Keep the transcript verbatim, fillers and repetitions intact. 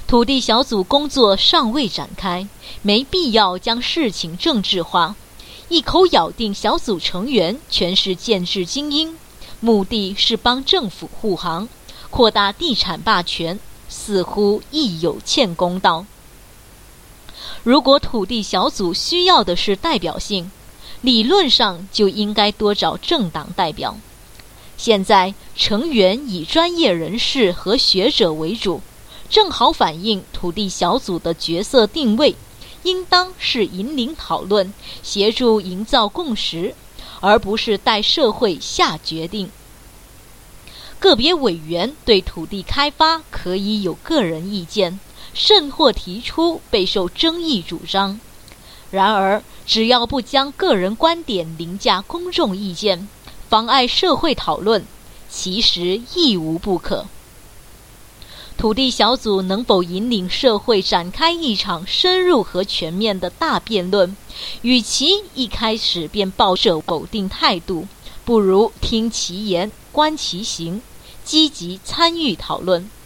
土地小组工作尚未展开，没必要将事情政治化，一口咬定小组成员全是建制精英，目的是帮政府护航，扩大地产霸权，似乎亦有欠公道。如果土地小组需要的是代表性，理论上就应该多找政党代表。现在成员以专业人士和学者为主，正好反映土地小组的角色定位，应当是引领讨论，协助营造共识，而不是代社会下决定。个别委员对土地开发可以有个人意见，甚或提出备受争议主张，然而只要不将个人观点凌驾公众意见，妨碍社会讨论，其实亦无不可。土地小组能否引领社会展开一场深入和全面的大辩论，与其一开始便抱着否定态度，不如听其言观其行，积极参与讨论。